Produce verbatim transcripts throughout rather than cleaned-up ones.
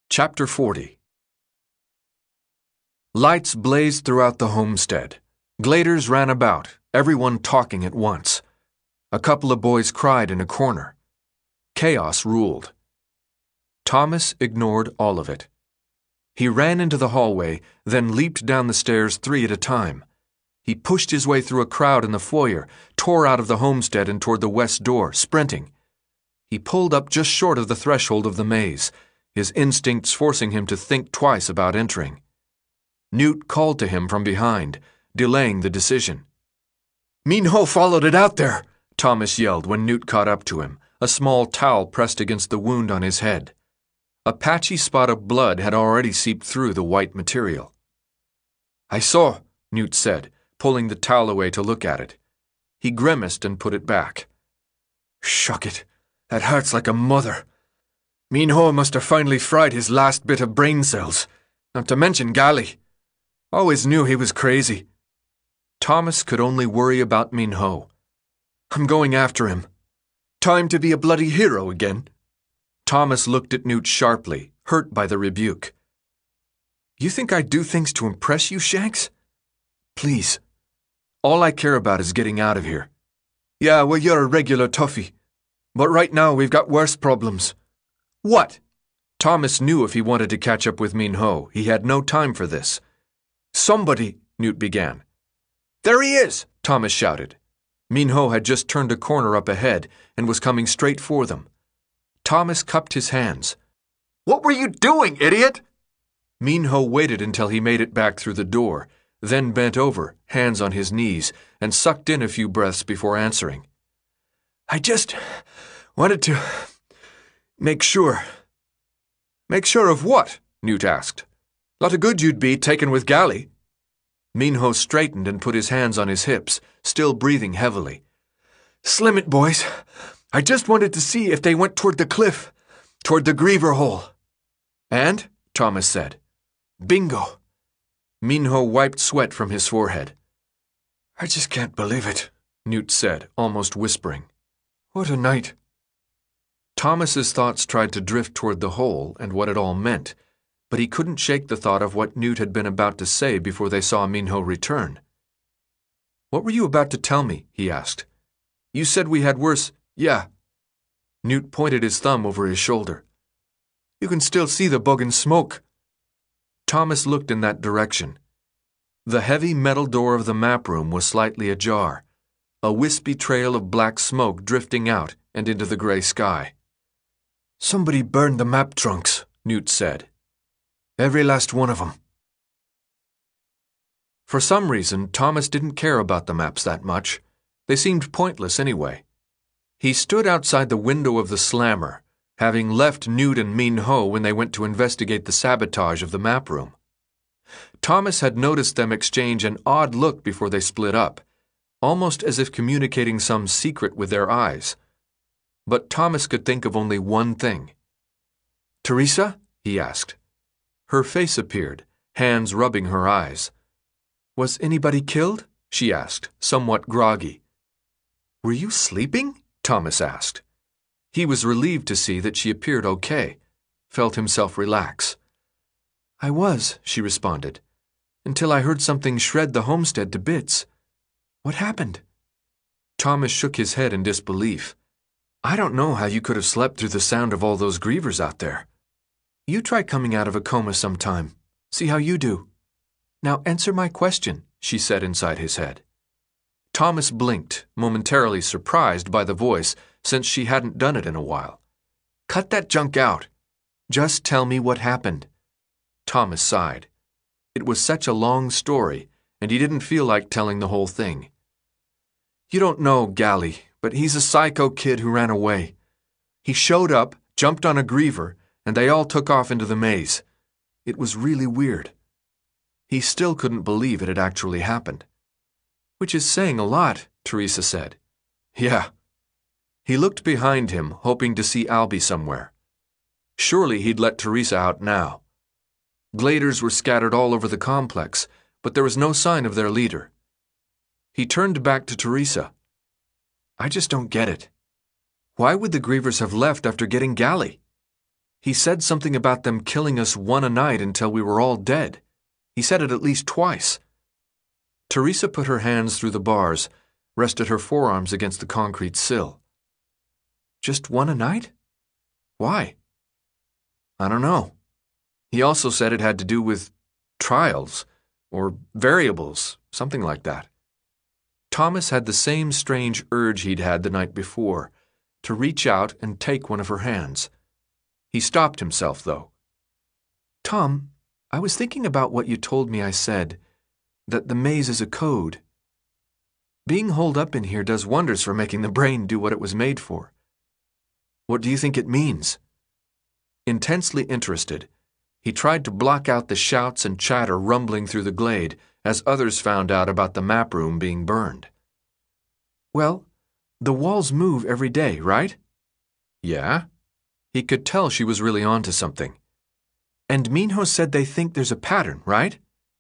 Chapter forty. Lights blazed throughout the homestead. Gladers ran about, everyone talking at once. A couple of boys cried in a corner. Chaos ruled. Thomas ignored all of it. He ran into the hallway, then leaped down the stairs three at a time. He pushed his way through a crowd in the foyer, tore out of the homestead and toward the west door, sprinting. He pulled up just short of the threshold of the maze, his instincts forcing him to think twice about entering. Newt called to him from behind, delaying the decision. "Min-Ho followed it out there," Thomas yelled when Newt caught up to him, a small towel pressed against the wound on his head. A patchy spot of blood had already seeped through the white material. "I saw," Newt said, pulling the towel away to look at it. He grimaced and put it back. "Shuck it, that hurts like a mother. Min-Ho must have finally fried his last bit of brain cells, not to mention Gally. Always knew he was crazy." Thomas could only worry about Min-Ho. "I'm going after him. Time to be a bloody hero again." Thomas looked at Newt sharply, hurt by the rebuke. "You think I do things to impress you, Shanks? Please. All I care about is getting out of here." "Yeah, well, you're a regular toughie. But right now we've got worse problems." "What?" Thomas knew if he wanted to catch up with Min-Ho, he had no time for this. "Somebody," Newt began. "There he is!" Thomas shouted. Min-Ho had just turned a corner up ahead and was coming straight for them. Thomas cupped his hands. "What were you doing, idiot?" Min-Ho waited until he made it back through the door, then bent over, hands on his knees, and sucked in a few breaths before answering. "I just wanted to make sure." "Make sure of what?" Newt asked. "Lot of good you'd be taken with Gally." Min-Ho straightened and put his hands on his hips, still breathing heavily. "Slim it, boys. I just wanted to see if they went toward the cliff, toward the Griever hole." "And?" Thomas said. "Bingo." Min-Ho wiped sweat from his forehead. "I just can't believe it," Newt said, almost whispering. "What a night." Thomas's thoughts tried to drift toward the hole and what it all meant, but he couldn't shake the thought of what Newt had been about to say before they saw Min-Ho return. "What were you about to tell me?" he asked. "You said we had worse—" "Yeah." Newt pointed his thumb over his shoulder. "You can still see the bug and smoke." Thomas looked in that direction. The heavy metal door of the map room was slightly ajar, a wispy trail of black smoke drifting out and into the gray sky. "Somebody burned the map trunks," Newt said. "Every last one of them." For some reason, Thomas didn't care about the maps that much. They seemed pointless anyway. He stood outside the window of the slammer, having left Newt and Min-Ho when they went to investigate the sabotage of the map room. Thomas had noticed them exchange an odd look before they split up, almost as if communicating some secret with their eyes. But Thomas could think of only one thing. "Teresa?" he asked. Her face appeared, hands rubbing her eyes. "Was anybody killed?" she asked, somewhat groggy. "Were you sleeping?" Thomas asked. He was relieved to see that she appeared okay, felt himself relax. "I was," she responded, "until I heard something shred the homestead to bits. What happened?" Thomas shook his head in disbelief. "I don't know how you could have slept through the sound of all those grievers out there. You try coming out of a coma sometime. See how you do." "Now answer my question," she said inside his head. Thomas blinked, momentarily surprised by the voice, since she hadn't done it in a while. "Cut that junk out. Just tell me what happened." Thomas sighed. It was such a long story, and he didn't feel like telling the whole thing. "You don't know Gally, but he's a psycho kid who ran away. He showed up, jumped on a griever, and they all took off into the maze. It was really weird." He still couldn't believe it had actually happened. "Which is saying a lot," Teresa said. "Yeah." He looked behind him, hoping to see Albie somewhere. Surely he'd let Teresa out now. Gladers were scattered all over the complex, but there was no sign of their leader. He turned back to Teresa. "I just don't get it. Why would the grievers have left after getting Gally?" He said something about them killing us one a night until we were all dead. He said it at least twice. Teresa put her hands through the bars, rested her forearms against the concrete sill. Just one a night? Why? I don't know. He also said it had to do with trials, or variables, something like that. Thomas had the same strange urge he'd had the night before, to reach out and take one of her hands. He stopped himself, though. Tom, I was thinking about what you told me I said, that the maze is a code. Being holed up in here does wonders for making the brain do what it was made for. What do you think it means? Intensely interested, he tried to block out the shouts and chatter rumbling through the glade as others found out about the map room being burned. Well, the walls move every day, right? Yeah. He could tell she was really onto something. And Minho said they think there's a pattern, right?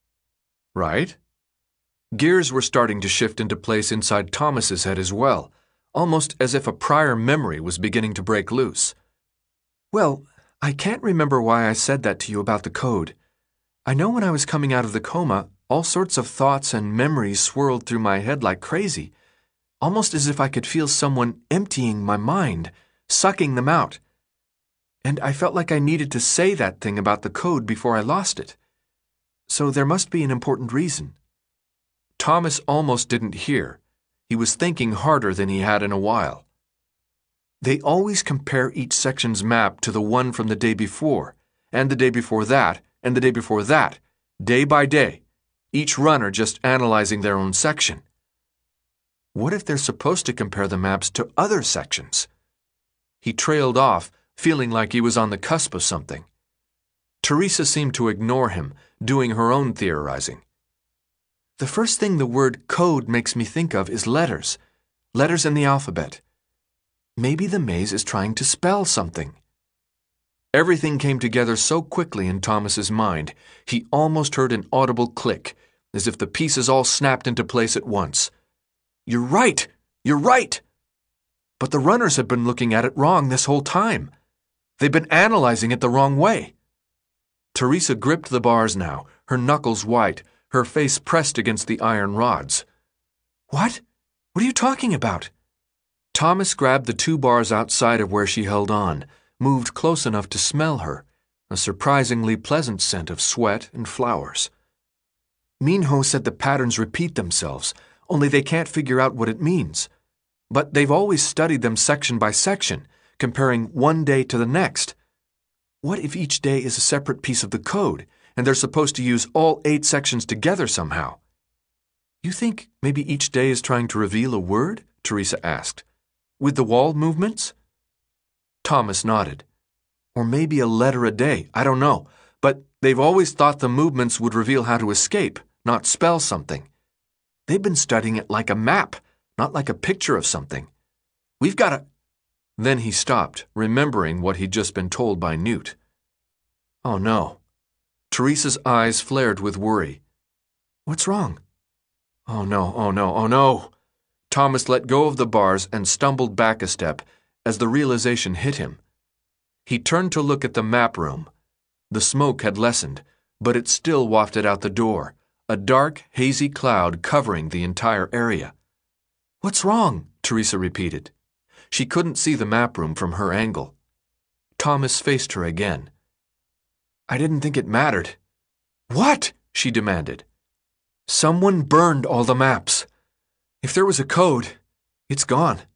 Right. Gears were starting to shift into place inside Thomas's head as well, almost as if a prior memory was beginning to break loose. Well, I can't remember why I said that to you about the code. I know when I was coming out of the coma, all sorts of thoughts and memories swirled through my head like crazy, almost as if I could feel someone emptying my mind, sucking them out. And I felt like I needed to say that thing about the code before I lost it. So there must be an important reason. Thomas almost didn't hear. He was thinking harder than he had in a while. They always compare each section's map to the one from the day before, and the day before that, and the day before that, day by day, each runner just analyzing their own section. What if they're supposed to compare the maps to other sections? He trailed off, feeling like he was on the cusp of something. Teresa seemed to ignore him, doing her own theorizing. The first thing the word code makes me think of is letters. Letters in the alphabet. Maybe the maze is trying to spell something. Everything came together so quickly in Thomas's mind, he almost heard an audible click, as if the pieces all snapped into place at once. You're right! You're right! But the runners have been looking at it wrong this whole time. They've been analyzing it the wrong way. Teresa gripped the bars now, her knuckles white, her face pressed against the iron rods. What? What are you talking about? Thomas grabbed the two bars outside of where she held on, moved close enough to smell her, a surprisingly pleasant scent of sweat and flowers. Minho said the patterns repeat themselves, only they can't figure out what it means. But they've always studied them section by section, comparing one day to the next. What if each day is a separate piece of the code, and they're supposed to use all eight sections together somehow? You think maybe each day is trying to reveal a word? Teresa asked. With the wall movements? Thomas nodded. Or maybe a letter a day, I don't know. But they've always thought the movements would reveal how to escape, not spell something. They've been studying it like a map, not like a picture of something. We've got to... Then he stopped, remembering what he'd just been told by Newt. Oh no. Teresa's eyes flared with worry. What's wrong? Oh no, oh no, oh no. Thomas let go of the bars and stumbled back a step as the realization hit him. He turned to look at the map room. The smoke had lessened, but it still wafted out the door, a dark, hazy cloud covering the entire area. What's wrong? Teresa repeated. She couldn't see the map room from her angle. Thomas faced her again. I didn't think it mattered. What? She demanded. Someone burned all the maps. If there was a code, it's gone.